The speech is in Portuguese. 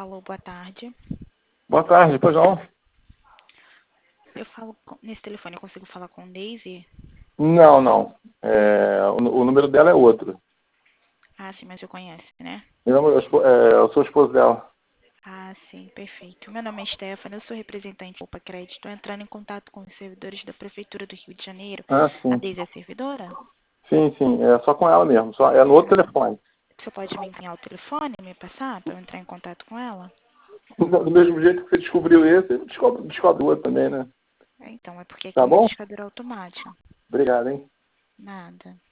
Alô, boa tarde. Boa tarde, pois não? Eu falo nesse telefone, eu consigo falar com Daisy? Não. O número dela é outro. Ah, sim, mas eu conheço, né? Eu sou o esposo dela. Ah, sim, perfeito. Meu nome é Stephanie, eu sou representante do Opa Crédito. Estou entrando em contato com os servidores da Prefeitura do Rio de Janeiro. Ah, A sim. Daisy é servidora? Sim, é só com ela mesmo. É no outro Ah, telefone. você pode me encaminhar o telefone e me passar para eu entrar em contato com ela? Do mesmo jeito que você descobriu esse, descobre o outro também, né? Então, é porque aqui Tá é um bom? verificador automático. Obrigado, hein? Nada.